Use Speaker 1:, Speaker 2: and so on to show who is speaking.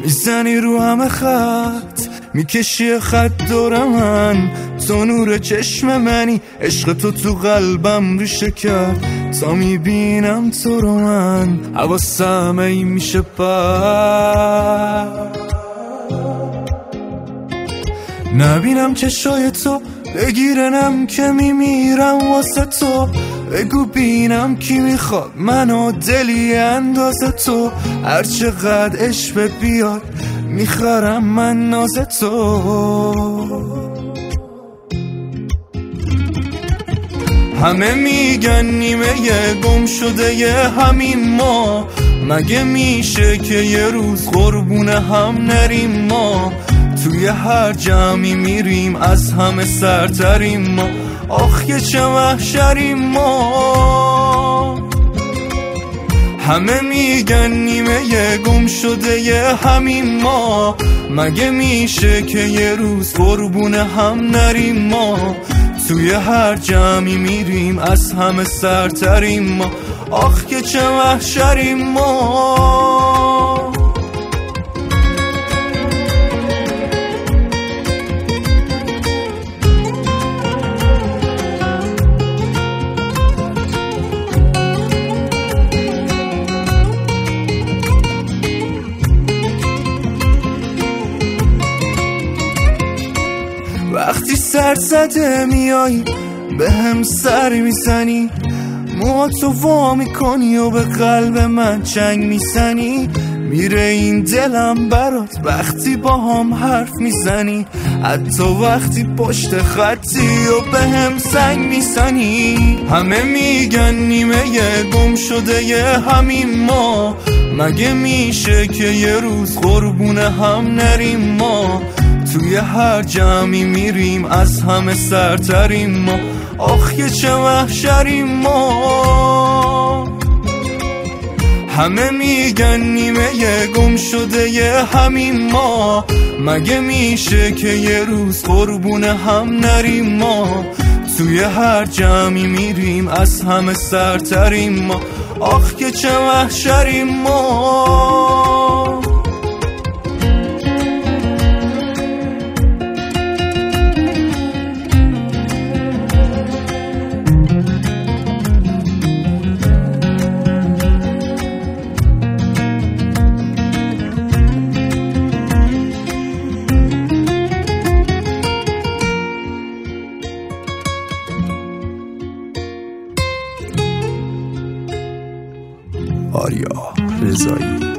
Speaker 1: میزنی رو همه خط، میکشی خط دور من، تو نور چشم منی، عشق تو قلبم ریشه کرد، تا میبینم تو رو من حواسم ای میشه پر، نبینم چشای تو بگیرنم که میمیرم واسه تو، بگو بینم کی میخواد منو دلی اندازه تو، هر چقدر عشق بیاد میخرم من ناز تو. همه میگن نیمه گم شده یه همین ما، مگه میشه که یه روز قربون هم نریم ما، توی هر جمعی میریم از همه سرتریم ما، آخ یه چه محشریم ما. همه میگن نیمه گم شده یه همین ما، مگه میشه که یه روز قربون هم نریم ما، توی هر جمعی میریم از همه سرتریم ما، آخ که چه محشریم ما. وقتی سر زده میایی به هم سر میزنی، موهاتو وا میکنی و به قلب من چنگ میزنی، میره این دلم برات وقتی با هم حرف میزنی، حتی وقتی پشت خطی و به هم سنگ میزنی. همه میگن نیمه گم شده یه همین ما، مگه میشه که یه روز قربون هم نریم ما، توی هر جمعی میریم از همه سرتریم ما، آخ یه چه محشریم ما. همه میگن نیمه گم شده یه همین ما، مگه میشه که یه روز قربون هم نریم ما، توی هر جمعی میریم از همه سرتریم ما، آخ که چه محشریم ما. آریا رضایی.